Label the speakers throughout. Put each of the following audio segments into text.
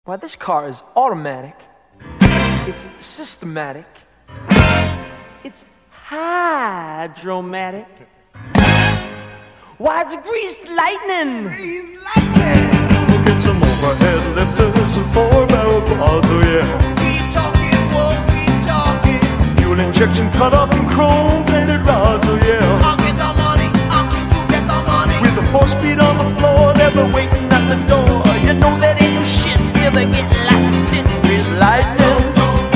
Speaker 1: Why, this car is automatic, it's systematic, it's hydromatic. Why, it's greased lightning!
Speaker 2: Greased lightning!
Speaker 3: We'll get some overhead lifters and 4-barrel quads, oh yeah.
Speaker 2: Keep talking, whoa, keep talking.
Speaker 3: Fuel injection cut up in chrome-plated rods, oh yeah.
Speaker 2: I'll get the money, I'll get the money.
Speaker 3: With the 4-speed on the floor, never waiting at the door.
Speaker 1: You know that ain't no shit, we'll be getting lots of tin. Greased lightning.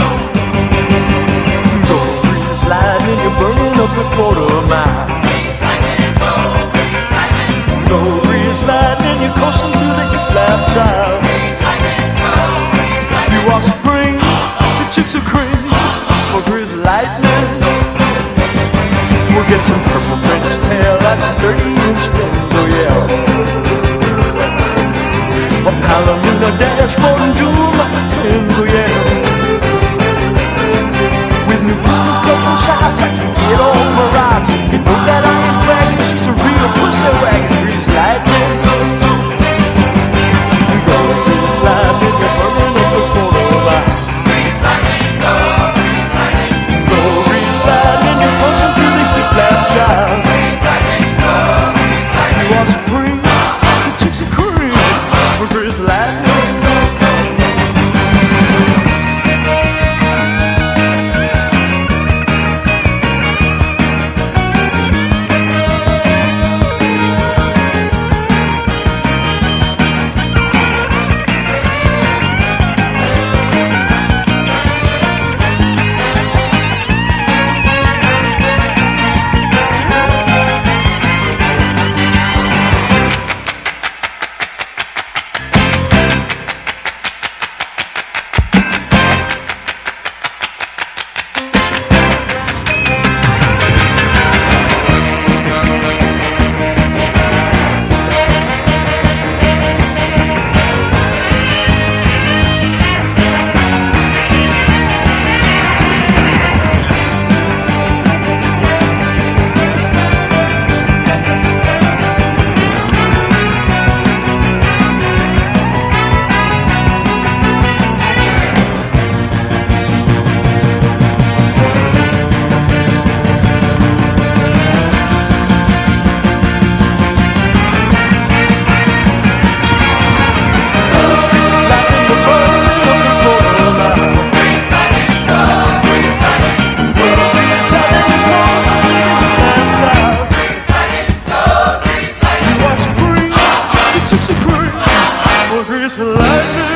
Speaker 3: Go grease lightning, you're burning up the quarter mile.
Speaker 2: Greased lightning, go, greased lightning.
Speaker 3: Go grease lightning, you're coursing through the hip-lap drive.
Speaker 2: Greased lightning, go, greased lightning.
Speaker 3: You are supreme, the chicks are cream for grease lightning. We'll get some purple French tail, that's 30-inch fins, oh yeah. A Palomino dashboard and dual muffler twins, oh yeah. With new pistons, clubs and shocks, I can get all my rocks. You know that I ain't bragging, she's a real pussy wagon. Grease lightning, go grease lightning, you're burning up the quarter mile.
Speaker 2: Greased lightning, go, greased lightning.
Speaker 3: Go grease lightning, you're pushing through the hip-lap drive.
Speaker 2: Greased lightning, go, greased lightning.
Speaker 3: You are supreme, the chicks are cream for grease lightning. Chicks are cream for grease lightning.